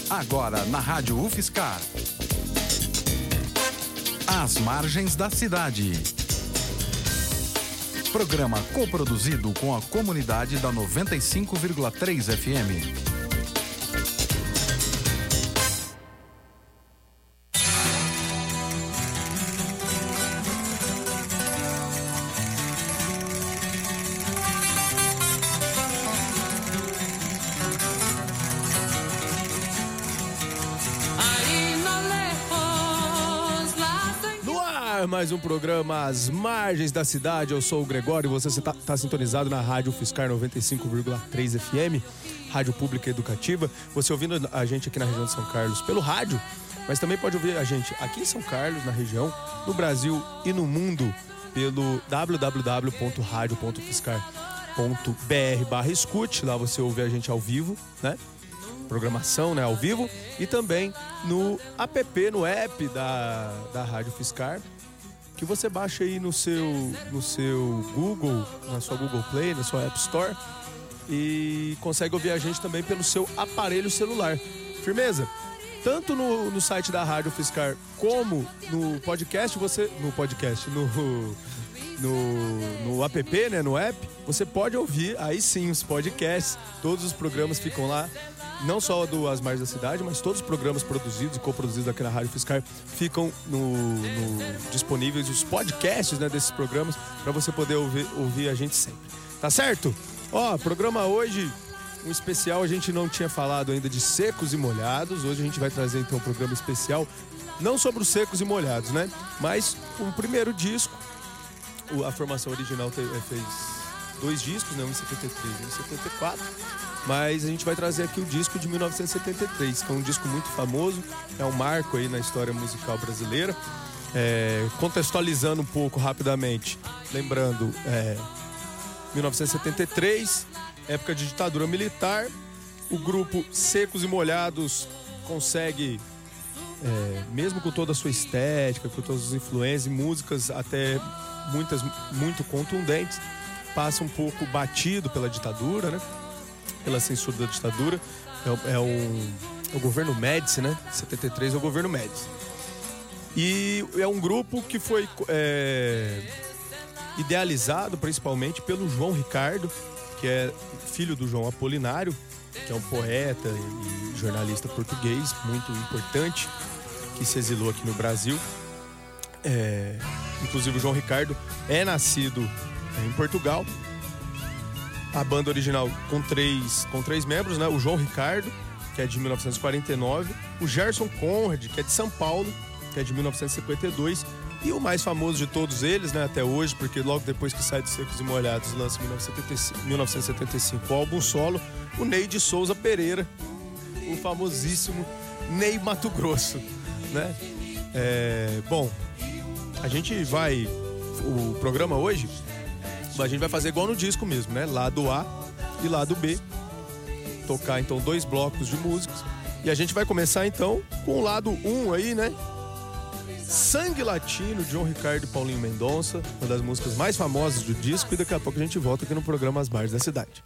Agora na Rádio UFSCar. Às margens da cidade. Programa coproduzido com a comunidade da 95,3 FM. Mais um programa Às Margens da Cidade. Eu sou o Gregório e você está sintonizado na Rádio UFSCar 95,3 FM, Rádio Pública Educativa. Você ouvindo a gente aqui na região de São Carlos pelo rádio, mas também pode ouvir a gente aqui em São Carlos, na região, no Brasil e no mundo pelo www.radio.ufscar.br/escute. Lá você ouve a gente ao vivo, né? Programação, né, ao vivo, e também no app, no app da Rádio UFSCar, que você baixa aí no seu Google, na sua Google Play, na sua App Store, e consegue ouvir a gente também pelo seu aparelho celular. Firmeza? Tanto no site da Rádio UFSCar como no podcast, no app, né, no app, você pode ouvir aí sim os podcasts. Todos os programas ficam lá, não só do Às Margens da Cidade, mas todos os programas produzidos e coproduzidos aqui na Rádio UFSCar ficam disponíveis, os podcasts, né, desses programas, para você poder ouvir a gente sempre. Tá certo? Ó, programa hoje, um especial. A gente não tinha falado ainda de secos e molhados. Hoje a gente vai trazer então um programa especial, não sobre os secos e molhados, né? Mas o primeiro disco, a formação original fez 2 discos, né? Um em 73 e um em 74. Mas a gente vai trazer aqui o disco de 1973, que é um disco muito famoso, é um marco aí na história musical brasileira. Contextualizando um pouco rapidamente, lembrando, 1973, época de ditadura militar, o grupo Secos e Molhados consegue, mesmo com toda a sua estética, com todas as influências e músicas até muitas muito contundentes, passa um pouco batido pela ditadura, né? Pela censura da ditadura. É o governo Médici, né? 73 é o governo Médici. E é um grupo que foi idealizado principalmente pelo João Ricardo, que é filho do João Apolinário, que é um poeta e jornalista português muito importante, que se exilou aqui no Brasil. Inclusive o João Ricardo é nascido em Portugal. A banda original com três membros, né? O João Ricardo, que é de 1949, o Gerson Conrad, que é de São Paulo, que é de 1952, e o mais famoso de todos eles, né, até hoje, porque logo depois que sai de Secos e Molhados, lança em 1975 o álbum solo, o Ney de Souza Pereira, o famosíssimo Ney Mato Grosso, né? Bom, o programa hoje, a gente vai fazer igual no disco mesmo, né? Lado A e lado B. Tocar então 2 blocos de músicas. E a gente vai começar então com o lado 1 aí, né? Sangue Latino, de João Ricardo e Paulinho Mendonça, uma das músicas mais famosas do disco. E daqui a pouco a gente volta aqui no programa Às Margens da Cidade.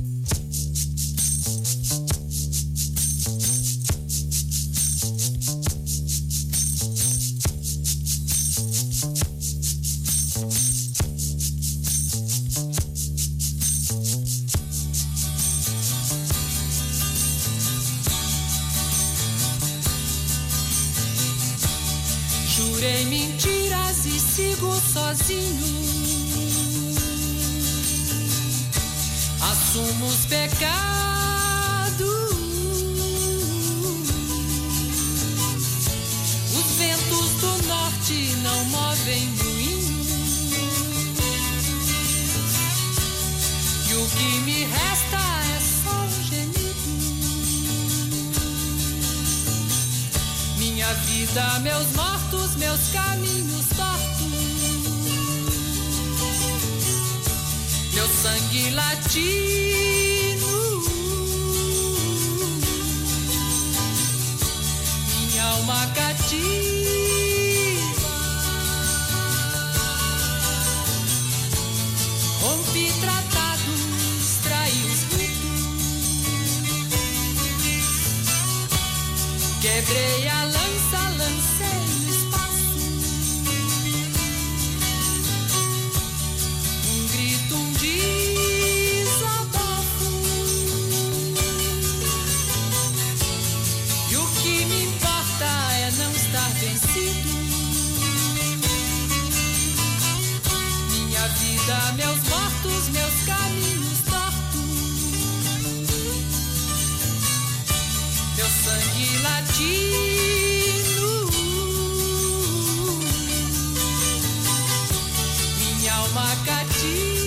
Jurei mentiras e sigo sozinho. Assumo os pecados. Os ventos do norte não movem moinho. E o que me resta é só um gemido. Minha vida, meus mortos, meus caminhos tortos, meu sangue latino, minha alma cativa, rompi tratados, traí os ritos, Quebrei a lança, lancei no espaço. Um grito, um desabafo. E o que me importa é não estar vencido. Minha vida, meus mortos, meus caminhos tortos. Meu sangue latino, minha alma cativa.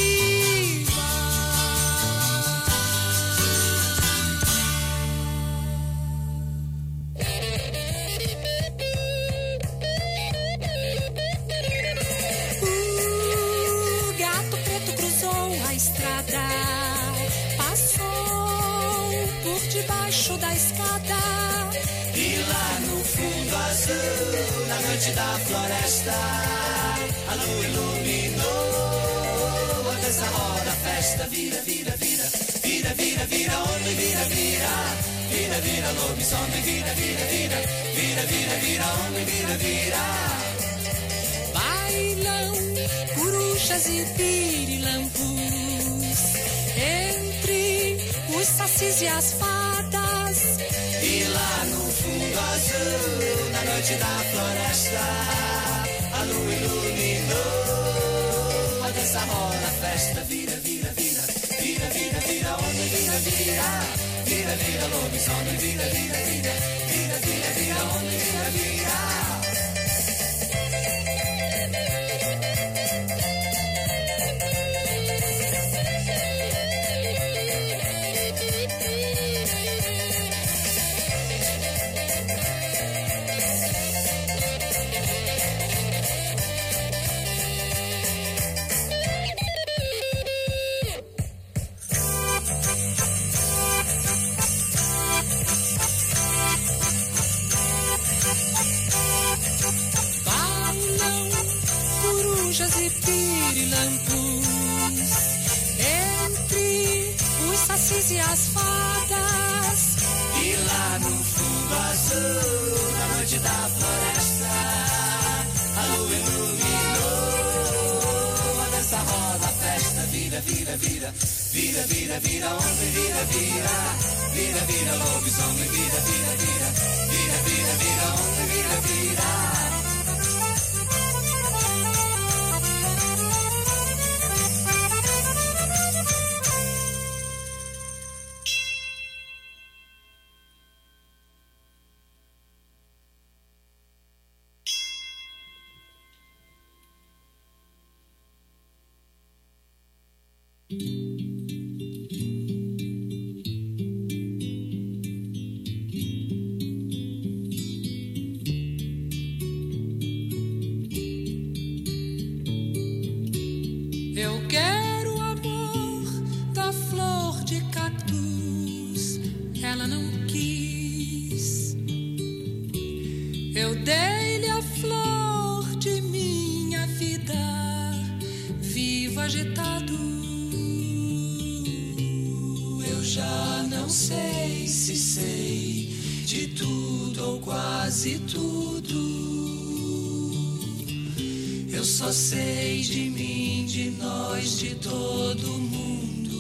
O gato preto cruzou a estrada, passou por debaixo da escada. E lá no fundo azul, na noite da floresta, a lua iluminou a dança, roda, festa, vira, vira, vira, vira, vira, vira, homem, vira, vira, vira, vira, lobisomem, vira, vira, vira, vira, vira, vira, homem, vira, vira. Bailam corujas e pirilampus entre os sacis e as fadas. E lá no fundo azul, na noite da floresta, a lua iluminou a dança, roda, festa, vira, vira, vira, vira, vira, vira, homem, vira, vira, vira, vira, lobisomem, vira, vira, vira, vira, vira, vira, homem, vira, vira. Bailam corujas e pirilampus entre os sacis e as fadas. E lá no fundo azul, na noite da floresta, a lua iluminou a dança, roda, festa, vira, vira, vira, vira, vira, vira, homem, vira, vira, vira, vira, lobisomem, vira, vira, vira, vira, vira, vira, homem, vira, vira. Eu quero o amor da flor de cactus, ela não quis. Eu dei-lhe a flor de minha vida, vivo agitado. Eu já não sei se sei de tudo ou quase tudo. Eu só sei de mim, de nós, de todo mundo.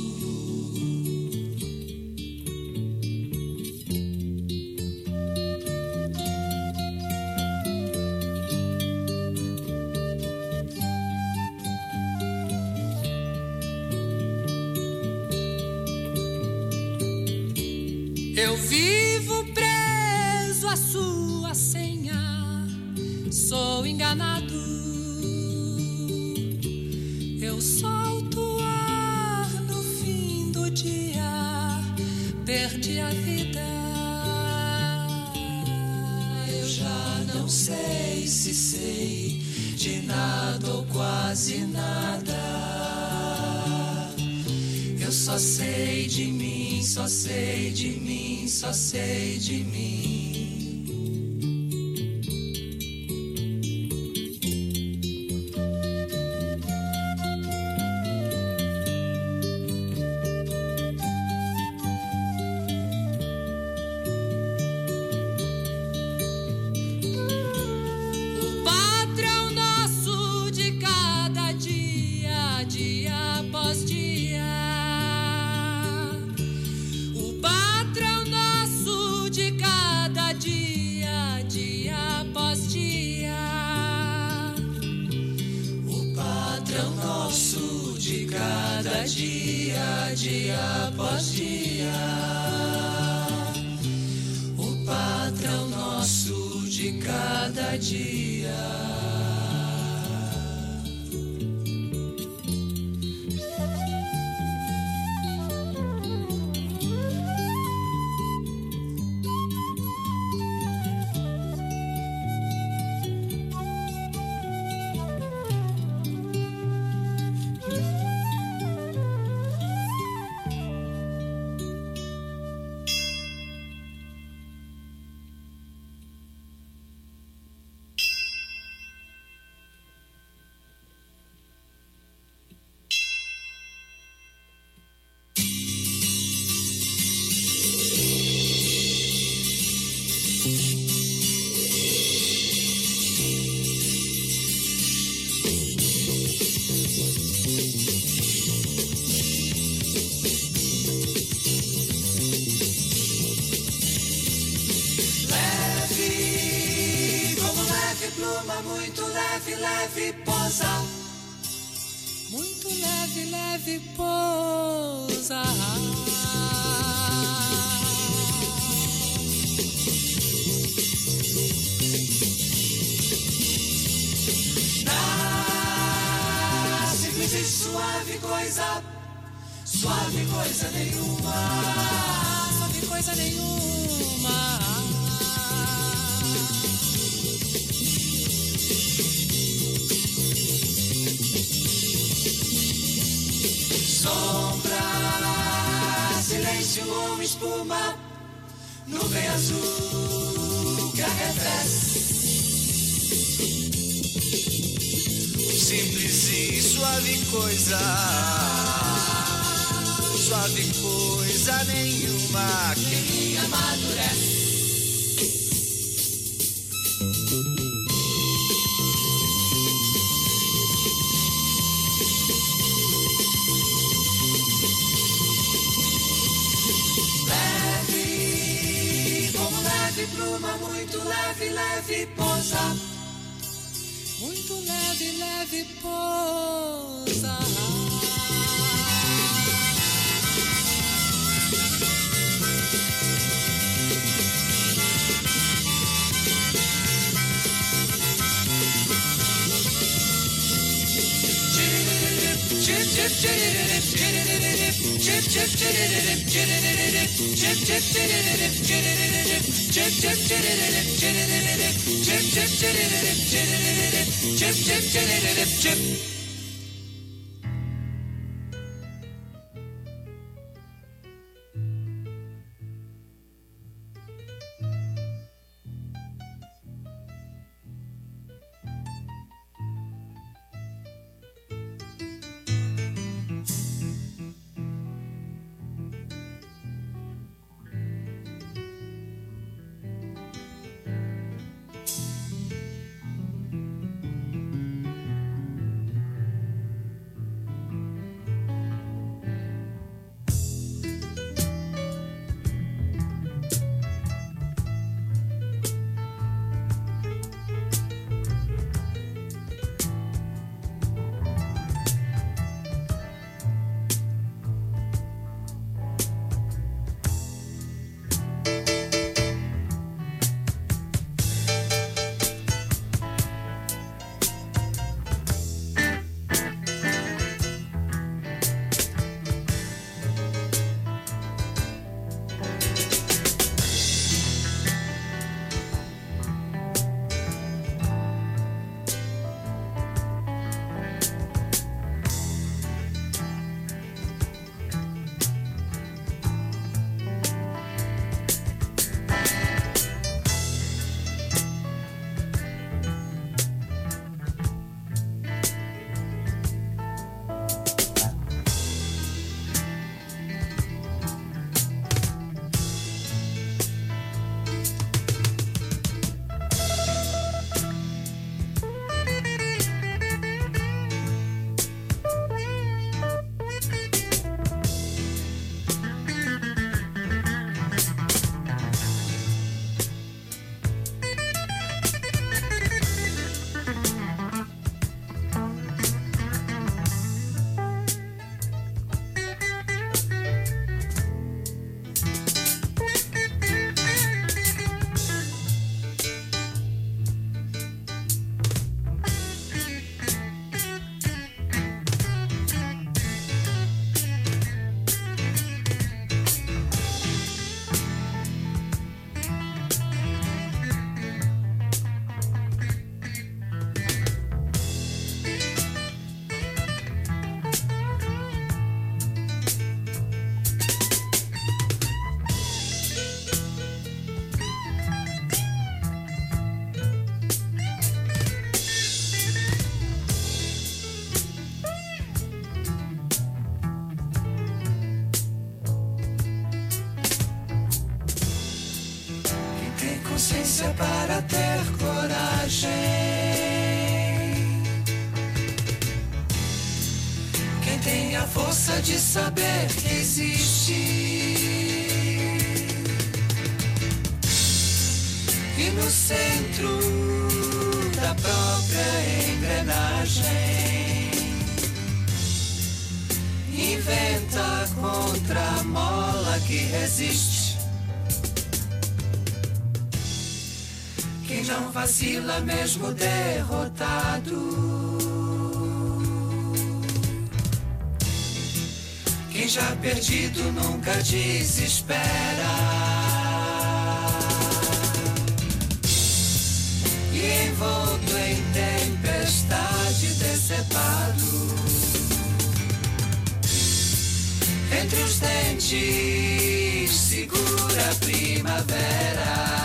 Eu vivo preso à sua senha, sou enganado. Eu solto o ar no fim do dia, perdi a vida. Eu já não sei se sei de nada ou quase nada. Eu só sei de mim, só sei de mim, só sei de mim. dia após dia. O patrão nosso de cada dia. Pluma muito leve, leve pousa. Muito leve, leve pousa. Na simples e suave coisa, suave coisa nenhuma, suave coisa nenhuma. Sombra, silêncio ou espuma, nuvem azul que arrefece. Simples e suave coisa, suave coisa nenhuma que amadurece. Pluma muito leve, leve pousa. Muito leve, leve pousa. consciência para ter coragem. Quem tem a força de saber que existe e no centro da própria engrenagem inventa contra a mola que resiste. Quem não vacila mesmo derrotado, quem já perdido nunca desespera. E envolto em tempestade decepado, entre os dentes segura a primavera.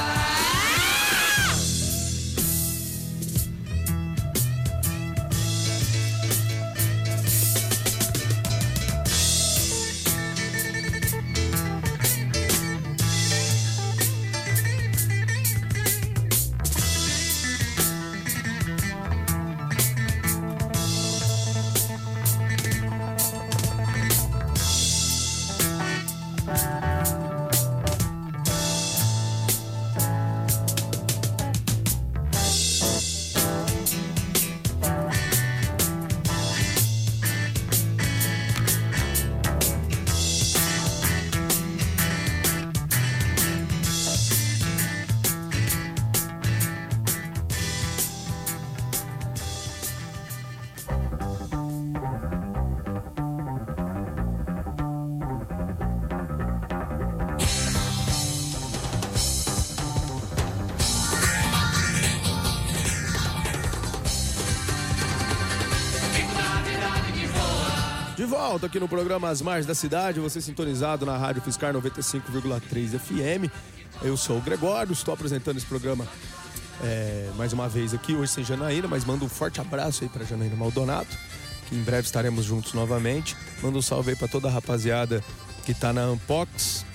De volta aqui no programa As Margens da Cidade, você sintonizado na Rádio Fiscar 95,3 FM. Eu sou o Gregório, estou apresentando esse programa mais uma vez aqui, hoje sem Janaína, mas mando um forte abraço aí para Janaína Maldonado, que em breve estaremos juntos novamente. Mando um salve aí para toda a rapaziada que tá na Unpox,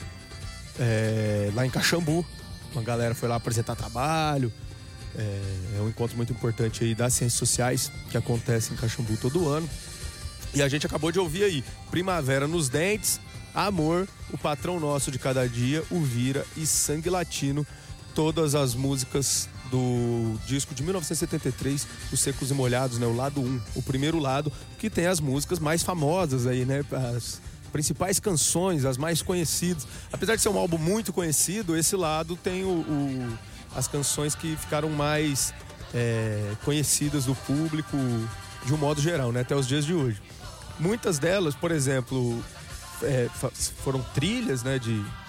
lá em Caxambu. Uma galera foi lá apresentar trabalho. É um encontro muito importante aí das ciências sociais que acontece em Caxambu todo ano. E a gente acabou de ouvir aí Primavera nos Dentes, Amor, O Patrão Nosso de Cada Dia, O Vira e Sangue Latino. Todas as músicas do disco de 1973, Os Secos e Molhados, né? O lado 1, o primeiro lado, que tem as músicas mais famosas aí, né? As principais canções, as mais conhecidas. Apesar de ser um álbum muito conhecido, esse lado tem as canções que ficaram mais conhecidas do público de um modo geral, né? Até os dias de hoje. Muitas delas, por exemplo, foram trilhas, né,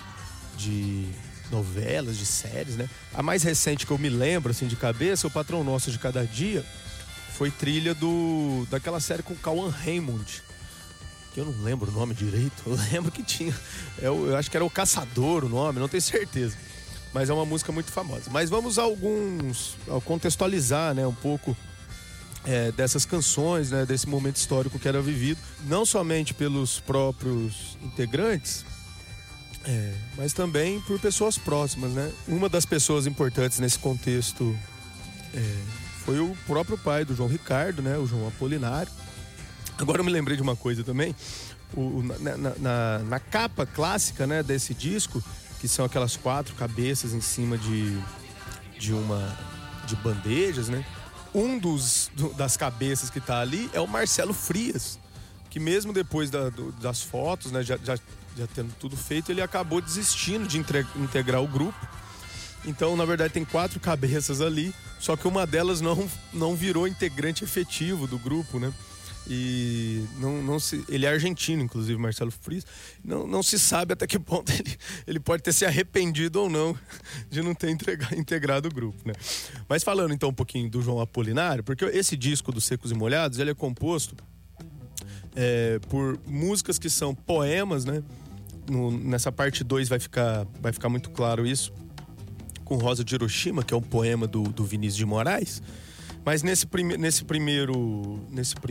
de novelas, de séries, né? A mais recente que eu me lembro, assim, de cabeça, O Patrão Nosso de Cada Dia, foi trilha daquela série com o Cauã Raymond, que eu não lembro o nome direito. Eu lembro que tinha, eu acho que era O Caçador o nome, não tenho certeza. Mas é uma música muito famosa. Mas vamos a contextualizar, né, um pouco dessas canções, né, desse momento histórico que era vivido, não somente pelos próprios integrantes, mas também por pessoas próximas, né? Uma das pessoas importantes nesse contexto foi o próprio pai do João Ricardo, né, o João Apolinário. Agora eu me lembrei de uma coisa também, na capa clássica, né, desse disco, que são aquelas 4 cabeças em cima de bandejas, né? Das cabeças que tá ali é o Marcelo Frias, que mesmo depois das fotos, né, já tendo tudo feito, ele acabou desistindo de integrar o grupo. Então, na verdade, tem 4 cabeças ali, só que uma delas não virou integrante efetivo do grupo, né? E ele é argentino, inclusive, Marcelo Frias. Não se sabe até que ponto ele pode ter se arrependido ou não de não ter integrado o grupo, né? Mas falando então um pouquinho do João Apolinário, porque esse disco dos Secos e Molhados, ele é composto por músicas que são poemas, né? Nessa parte 2 vai ficar muito claro isso, com Rosa de Hiroshima, que é um poema do Vinícius de Moraes. Mas nesse primeiro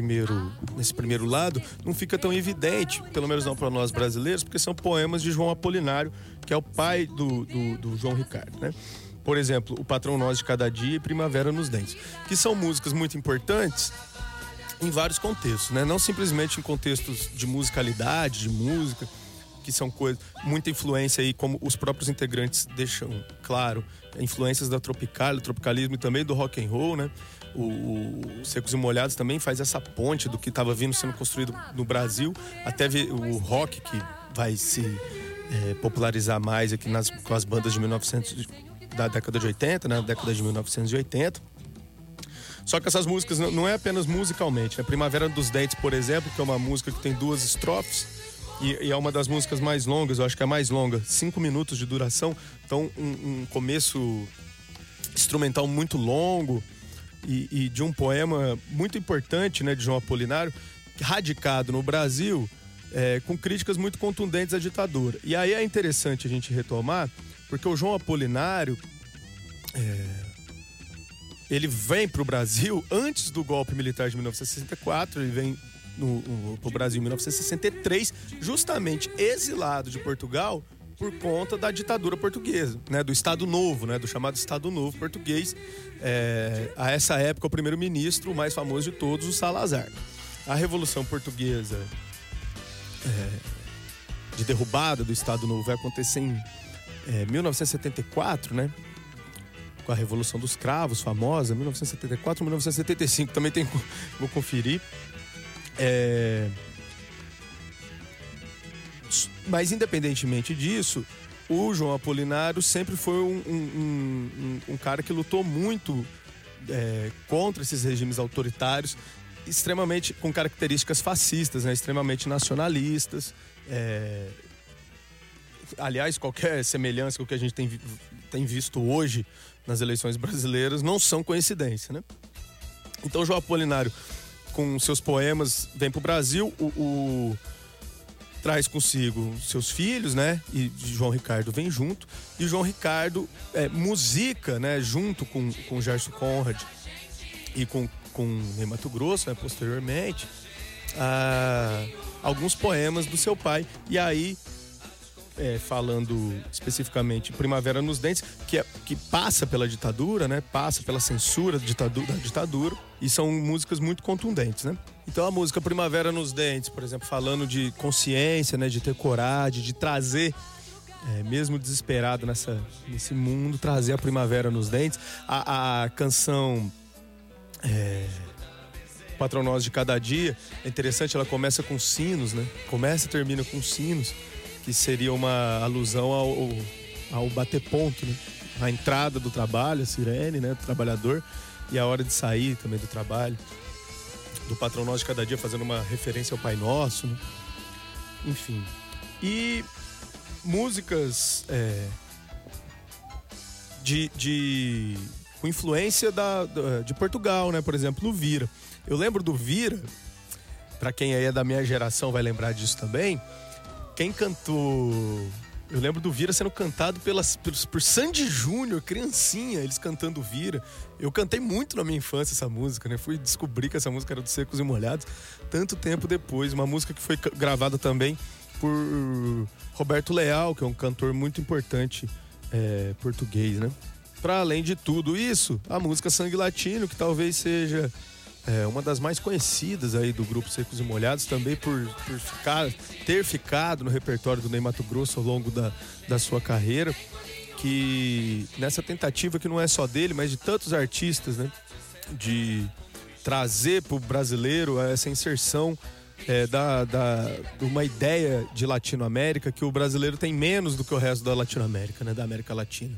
lado não fica tão evidente, pelo menos não para nós brasileiros, porque são poemas de João Apolinário, que é o pai do João Ricardo, né? Por exemplo, O Patrão Nosso de Cada Dia e Primavera nos Dentes, que são músicas muito importantes em vários contextos, né? Não simplesmente em contextos de musicalidade, de música, que são coisas, muita influência aí, como os próprios integrantes deixam claro, influências da Tropical, do tropicalismo e também do rock and roll, né? O Secos e Molhados também faz essa ponte do que estava vindo sendo construído no Brasil, até ver o rock que vai se popularizar mais aqui com as bandas de 1900, da década de 80, né? Década de 1980. Só que essas músicas não é apenas musicalmente, né? Primavera dos Dentes, por exemplo, que é uma música que tem 2 estrofes e é uma das músicas mais longas, eu acho que é a mais longa, 5 minutos de duração. Então, um começo instrumental muito longo e de um poema muito importante, né, de João Apolinário, radicado no Brasil, com críticas muito contundentes à ditadura. E aí é interessante a gente retomar, porque o João Apolinário... ele vem para o Brasil antes do golpe militar de 1964, ele vem para o Brasil em 1963, justamente exilado de Portugal por conta da ditadura portuguesa, né, do Estado Novo, né, do chamado Estado Novo português. A essa época, o primeiro-ministro, o mais famoso de todos, o Salazar. A Revolução Portuguesa de derrubada do Estado Novo vai acontecer em 1974, né? Com a Revolução dos Cravos, famosa, 1974, 1975, também tem, vou conferir. Mas independentemente disso, o João Apolinário sempre foi um cara que lutou muito contra esses regimes autoritários, extremamente com características fascistas, né, extremamente nacionalistas. Aliás, qualquer semelhança com o que a gente tem visto hoje nas eleições brasileiras não são coincidência, né? Então, João Apolinário, com seus poemas, vem para o Brasil, traz consigo seus filhos, né? E João Ricardo vem junto. E João Ricardo musica, né? Junto com Gerson Conrad e com Ney Matogrosso, né? Posteriormente, alguns poemas do seu pai. E aí, falando especificamente Primavera nos Dentes, que passa pela ditadura, né? Passa pela censura da ditadura, e são músicas muito contundentes, né? Então a música Primavera nos Dentes, por exemplo, falando de consciência, né? De ter coragem, de trazer, mesmo desesperado nesse mundo, trazer a primavera nos dentes. A canção Patrão Nosso de Cada Dia é interessante, ela começa com sinos, né? Começa e termina com sinos, que seria uma alusão ao bater ponto, né? A entrada do trabalho, a sirene, né? Do trabalhador, e a hora de sair também do trabalho. Do Patrão Nosso de Cada Dia, fazendo uma referência ao Pai Nosso, né? Enfim. E músicas com influência de Portugal, né? Por exemplo, no Vira. Eu lembro do Vira, pra quem aí é da minha geração vai lembrar disso também. Quem cantou... Eu lembro do Vira sendo cantado por Sandy Júnior, criancinha, eles cantando Vira. Eu cantei muito na minha infância essa música, né? Fui descobrir que essa música era dos Secos e Molhados tanto tempo depois. Uma música que foi gravada também por Roberto Leal, que é um cantor muito importante português, né? Para além de tudo isso, a música Sangue Latino, que talvez seja uma das mais conhecidas aí do grupo Secos e Molhados, também por ter ficado no repertório do Ney Matogrosso ao longo da sua carreira, que nessa tentativa que não é só dele, mas de tantos artistas, né, de trazer para o brasileiro essa inserção de uma ideia de Latinoamérica, que o brasileiro tem menos do que o resto da Latinoamérica, né, da América Latina.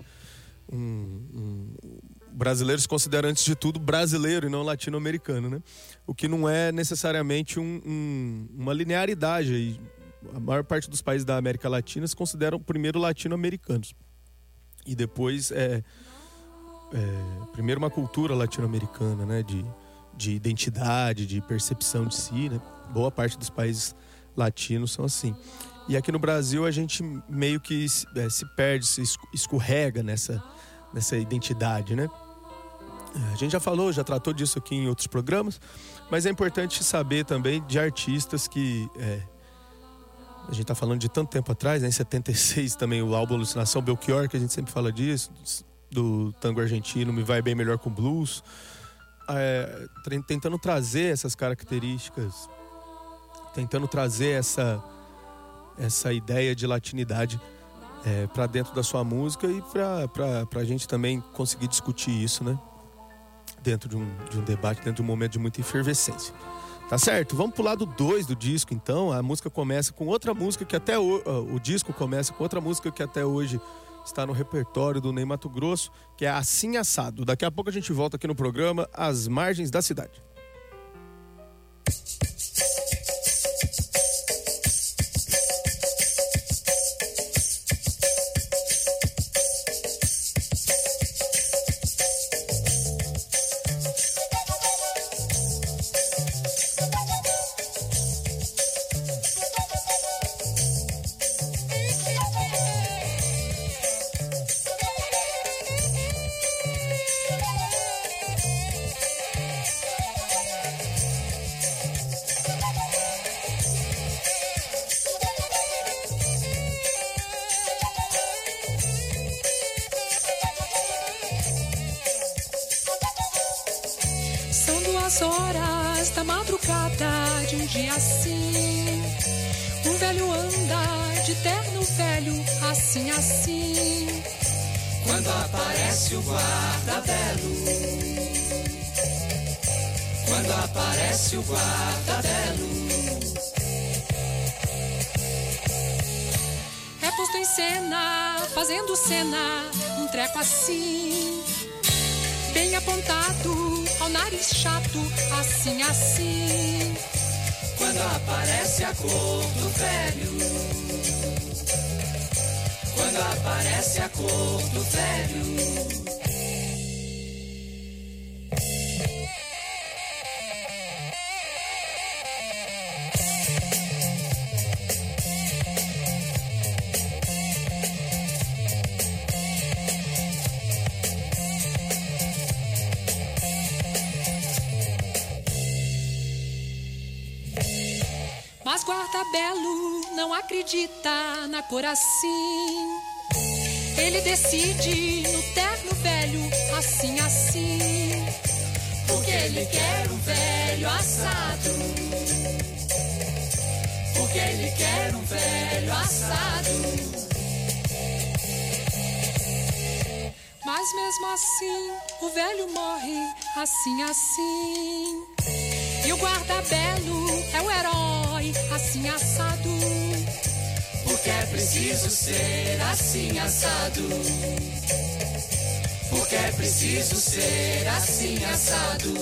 O brasileiro se considera, antes de tudo, brasileiro e não latino-americano, né? O que não é necessariamente uma linearidade. E a maior parte dos países da América Latina se consideram primeiro latino-americanos. E depois, primeiro uma cultura latino-americana, né? De identidade, de percepção de si, né? Boa parte dos países latinos são assim. E aqui no Brasil a gente meio que se perde, se escorrega nessa identidade, né? A gente já tratou disso aqui em outros programas, mas é importante saber também de artistas que... a gente tá falando de tanto tempo atrás, né? Em 76 também o álbum Alucinação, Belchior, que a gente sempre fala disso, do tango argentino me vai bem melhor com blues. Tentando trazer essas características, tentando trazer essa ideia de latinidade para dentro da sua música e para a gente também conseguir discutir isso, né? Dentro de um debate, dentro de um momento de muita efervescência. Tá certo? Vamos pro lado 2 do disco, então. A música começa com outra música que até o disco começa com outra música que até hoje está no repertório do Ney Matogrosso, que é Assim Assado. Daqui a pouco a gente volta aqui no programa As Margens da Cidade. Horas da madrugada de um dia assim, um velho anda de terno velho, assim, assim. Quando aparece o guarda-belo, quando aparece o guarda-belo, é posto em cena, fazendo cena, um treco assim, bem apontado ao nariz chato, assim, assim. Quando aparece a cor do velho, quando aparece a cor do velho. Mas guarda-belo não acredita na cor assim. Ele decide no terno velho, assim, assim. Porque ele quer um velho assado, porque ele quer um velho assado. Mas mesmo assim, o velho morre, assim, assim. E o guarda-belo é o herói, assim, assado. Porque é preciso ser assim assado, porque é preciso ser assim assado.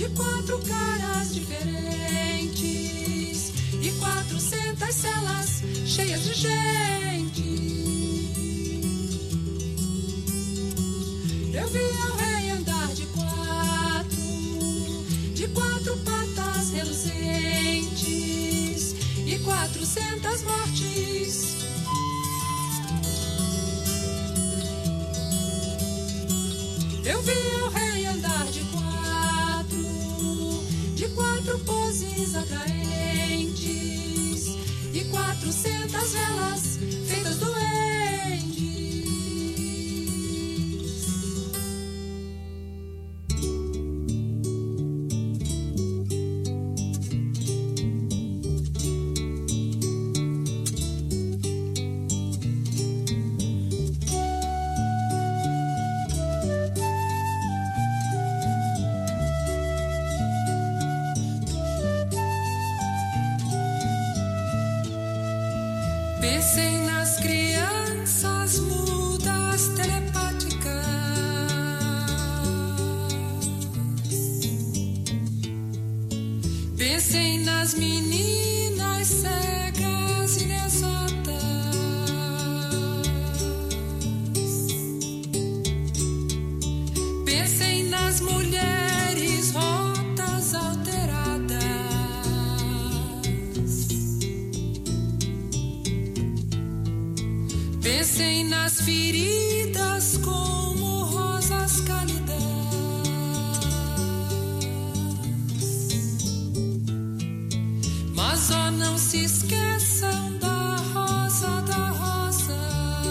de 4 caras diferentes e 400 celas cheias de gente. Eu vi ao rei andar de 4 patas reluzentes e 400 mortes. Eu vi o rei andar de 4 poses atraentes e 400 velas feitas doentes. Pensem nas crianças mudas telepáticas. Pensem nas meninas cegas inexatas. Pensem nas mulheres rotas alteradas. Pensem nas feridas como rosas cálidas. Mas ó, não se esqueçam da rosa, da rosa.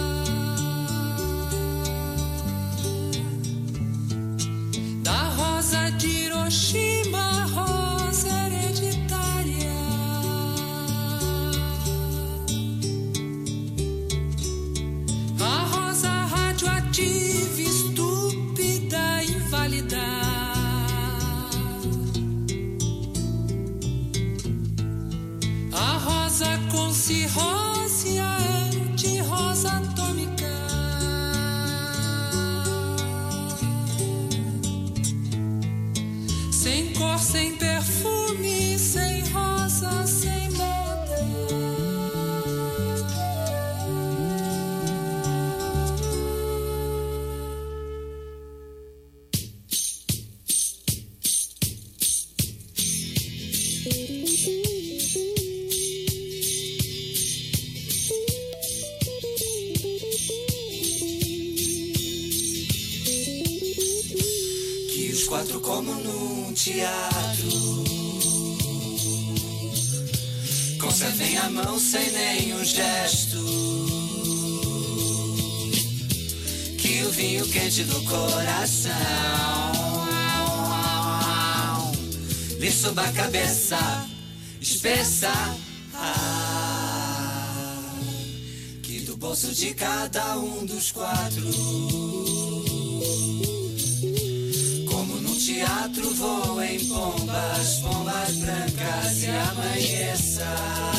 Da rosa de Hiroshima, rosa hereditária. A rosa radioativa, estúpida, inválida. A rosa com cirrose, a anti-rosa atômica. Sem cor, sem perfume, sem rosa, sem moda. Que os 4 como num teatro conservem a mão sem nenhum gesto. Que o vinho quente do coração lhe suba a cabeça espessa. Que do bolso de cada um dos 4, como num teatro, voem pombas, pombas brancas e amanheça.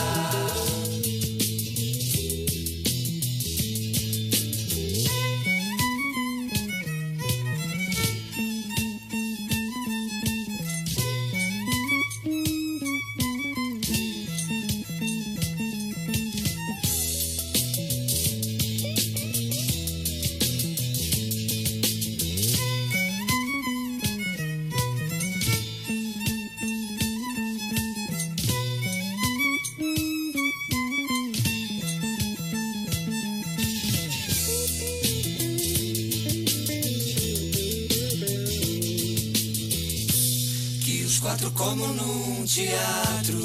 Que os 4 como num teatro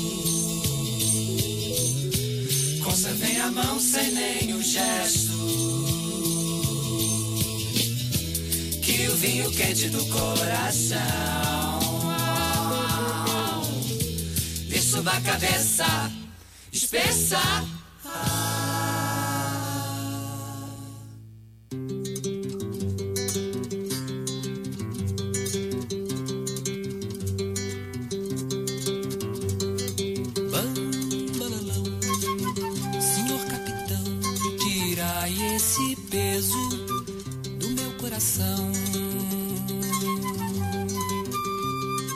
conservem a mão sem nenhum gesto. Que o vinho quente do coração lhe suba a cabeça espessa. Senhor capitão, tirai esse peso do meu coração.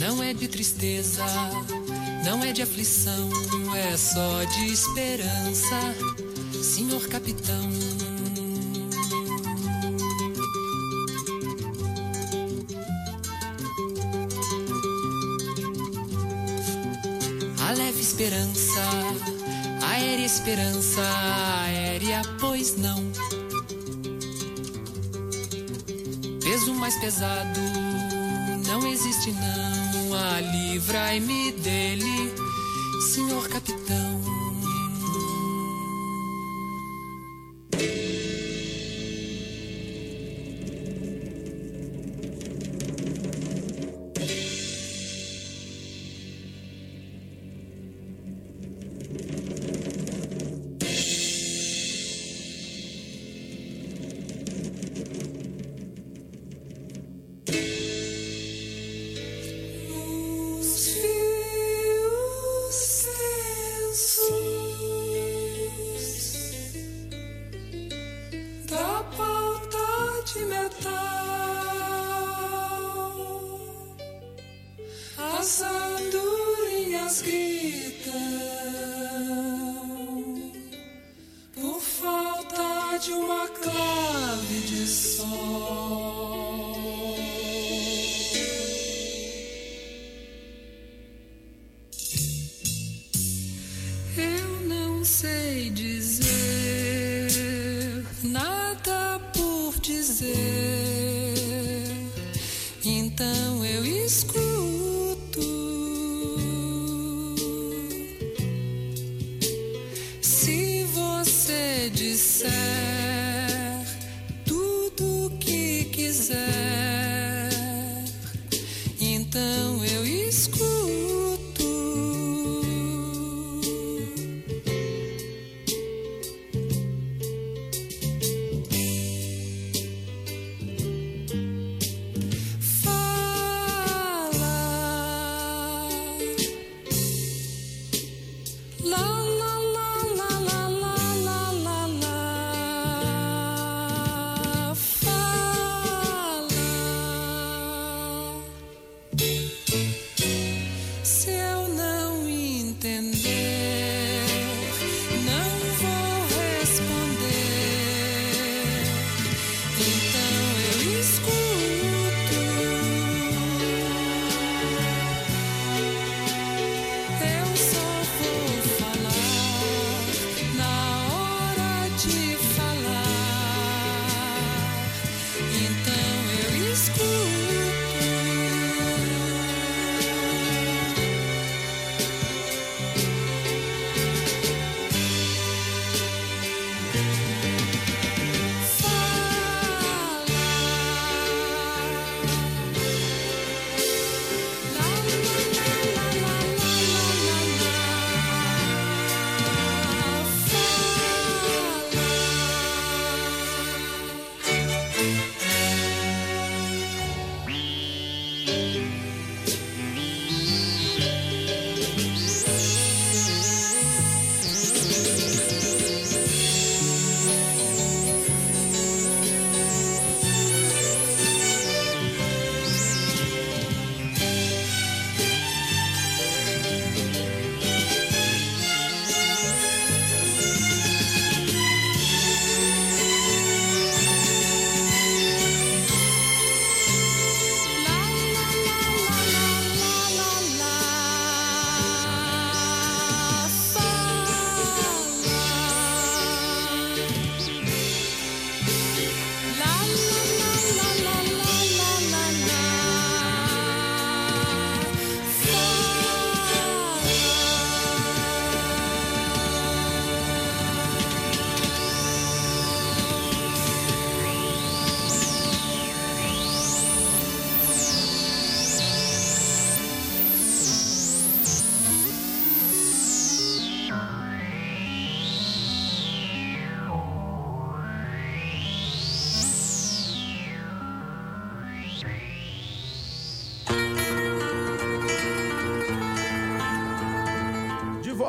Não é de tristeza, não é de aflição, é só de esperança, senhor capitão. A leve esperança, aérea esperança, aérea, pois não. Peso mais pesado não existe não, livrai-me dele, senhor capitão. As andorinhas gritam por falta de uma clave de sol. Eu não sei dizer nada por dizer, então eu escuto. Se você disser tudo o que quiser, então eu escuto.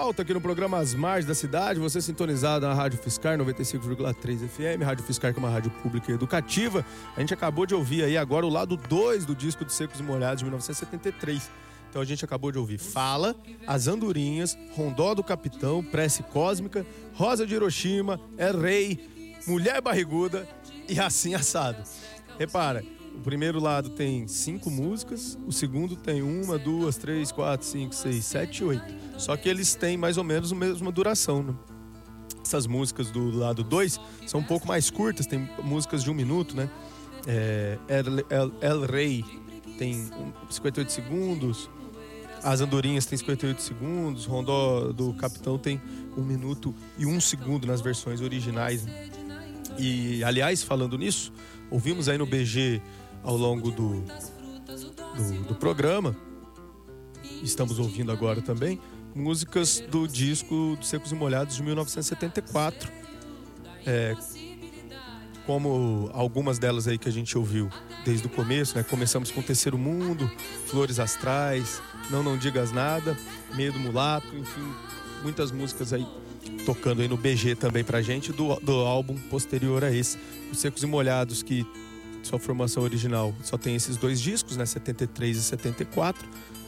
volta aqui no programa As Margens da Cidade, você sintonizado na Rádio Fiscar 95,3 FM, Rádio Fiscar, que é uma rádio pública e educativa. A gente acabou de ouvir aí agora o lado 2 do disco dos Secos e Molhados de 1973. Então a gente acabou de ouvir Fala, As Andorinhas, Rondó do Capitão, Prece Cósmica, Rosa de Hiroshima, É Rei, Mulher Barriguda e Assim Assado. Repara, o primeiro lado tem 5 músicas, o segundo tem 1, 2, 3, 4, 5, 6, 7, 8. Só que eles têm mais ou menos a mesma duração, né? Essas músicas do lado 2 são um pouco mais curtas, tem músicas de 1 minuto, né? El Rei tem 58 segundos, As Andorinhas tem 58 segundos, Rondó do Capitão tem 1 minuto e 1 segundo nas versões originais, né? E, aliás, falando nisso, ouvimos aí no BG ao longo do programa, estamos ouvindo agora também, músicas do disco dos Secos e Molhados de 1974. Como algumas delas aí que a gente ouviu desde o começo, né? Começamos com Terceiro Mundo, Flores Astrais, Não Digas Nada, Medo Mulato, enfim, muitas músicas aí tocando aí no BG também pra gente, do álbum posterior a esse. Os Secos e Molhados, que sua formação original só tem esses 2 discos, né? 73 e 74.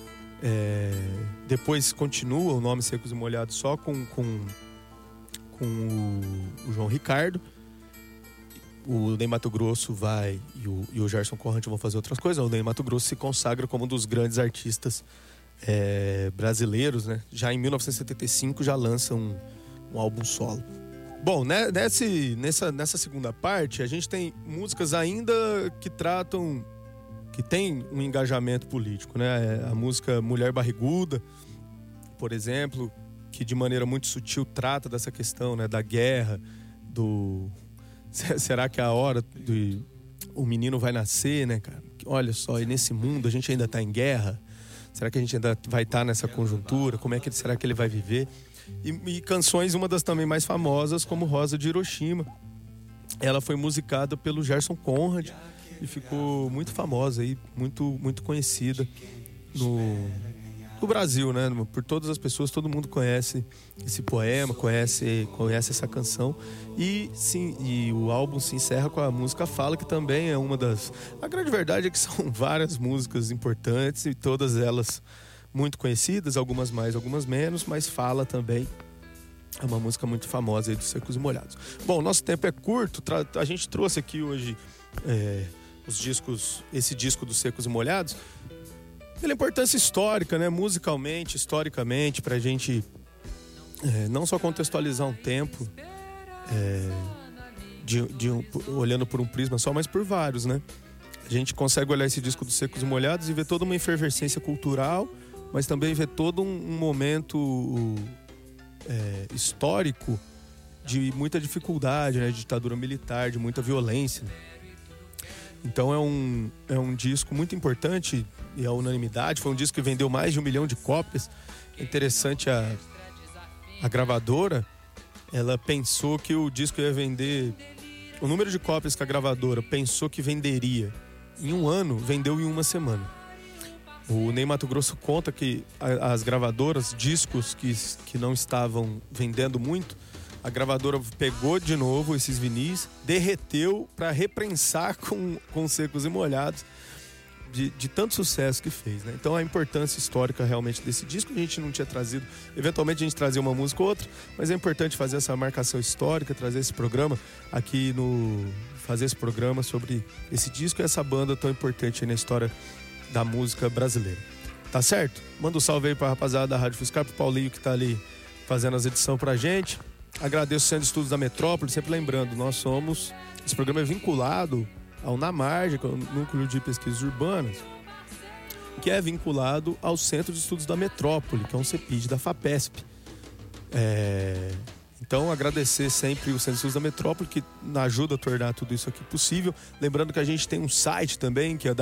Depois continua o nome Secos e Molhados só com o João Ricardo. O Ney Matogrosso vai e o Gerson Corrante vão fazer outras coisas. O Ney Matogrosso se consagra como um dos grandes artistas brasileiros, né? Já em 1975 já lança um álbum solo. Bom, né, nessa segunda parte, a gente tem músicas ainda que tem um engajamento político, né? A música Mulher Barriguda, por exemplo, que de maneira muito sutil trata dessa questão, né, da guerra, será que é a hora o menino vai nascer, né, cara? Olha só, e nesse mundo a gente ainda tá em guerra? Será que a gente ainda vai estar nessa conjuntura? Será que ele vai viver? E canções, uma das também mais famosas, como Rosa de Hiroshima. Ela foi musicada pelo Gerson Conrad e ficou muito famosa e muito, muito conhecida no Brasil, né? Por todas as pessoas, todo mundo conhece esse poema, conhece essa canção. E sim, e o álbum se encerra com a música Fala, que também é uma das... A grande verdade é que são várias músicas importantes e todas elas muito conhecidas, algumas mais, algumas menos, mas Fala também é uma música muito famosa aí dos Secos e Molhados. Bom, nosso tempo é curto, a gente trouxe aqui hoje esse disco dos Secos e Molhados, pela importância histórica, né? Musicalmente, historicamente, pra gente não só contextualizar um tempo, olhando por um prisma só, mas por vários, né? A gente consegue olhar esse disco dos Secos e Molhados e ver toda uma efervescência cultural, mas também ver todo um momento histórico de muita dificuldade, né? De ditadura militar, de muita violência. Então é um disco muito importante e a unanimidade. Foi um disco que vendeu mais de 1 milhão de cópias. É interessante, a gravadora, ela pensou que o disco ia vender... O número de cópias que a gravadora pensou que venderia em 1 ano, vendeu em 1 semana. O Ney Matogrosso conta que as gravadoras, discos que não estavam vendendo muito, a gravadora pegou de novo esses vinis, derreteu para reprensar com Secos e Molhados, de tanto sucesso que fez, né? Então a importância histórica realmente desse disco, a gente não tinha trazido, eventualmente a gente trazia uma música ou outra, mas é importante fazer essa marcação histórica, trazer esse programa aqui fazer esse programa sobre esse disco e essa banda tão importante na história da música brasileira. Tá certo? Manda um salve aí pra rapaziada da Rádio Fiscar, pro Paulinho que tá ali fazendo as edições pra gente. Agradeço o Centro de Estudos da Metrópole, sempre lembrando, esse programa é vinculado ao NAMARGE, que é o Núcleo de Pesquisas Urbanas, que é vinculado ao Centro de Estudos da Metrópole, que é um CEPID da FAPESP. Então, agradecer sempre o Centro de Estudos da Metrópole, que ajuda a tornar tudo isso aqui possível. Lembrando que a gente tem um site também, que é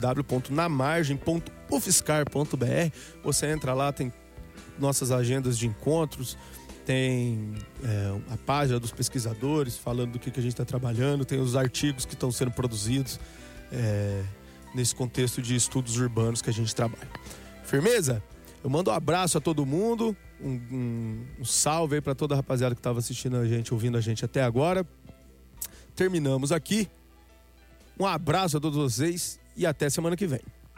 www.namargem.ufiscar.br. Você entra lá, tem nossas agendas de encontros, tem a página dos pesquisadores falando do que a gente está trabalhando, tem os artigos que estão sendo produzidos nesse contexto de estudos urbanos que a gente trabalha. Firmeza? Eu mando um abraço a todo mundo, um salve aí pra toda a rapaziada que tava assistindo a gente, ouvindo a gente até agora. Terminamos aqui. Um abraço a todos vocês e até semana que vem.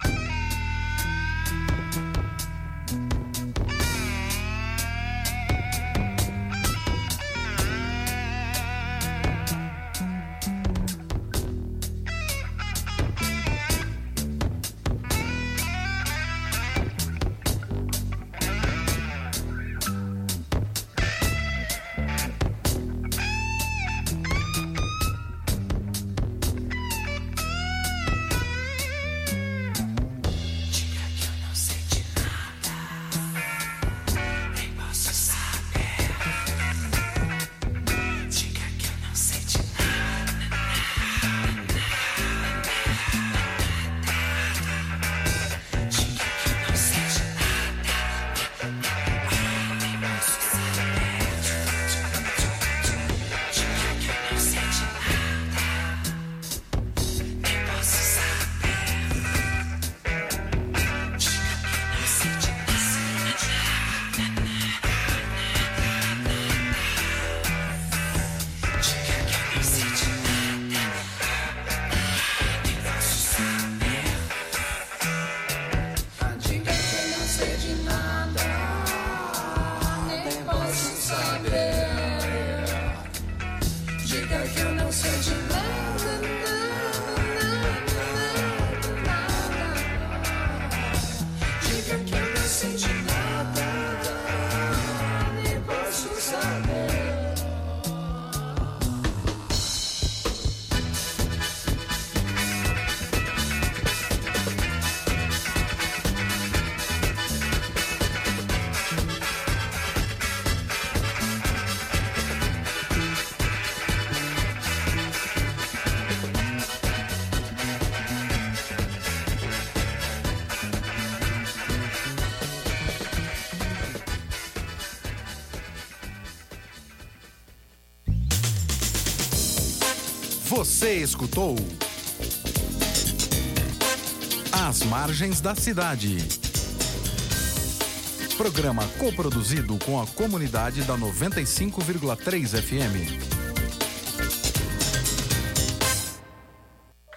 Você escutou Às Margens da Cidade. Programa coproduzido com a comunidade da 95,3 FM.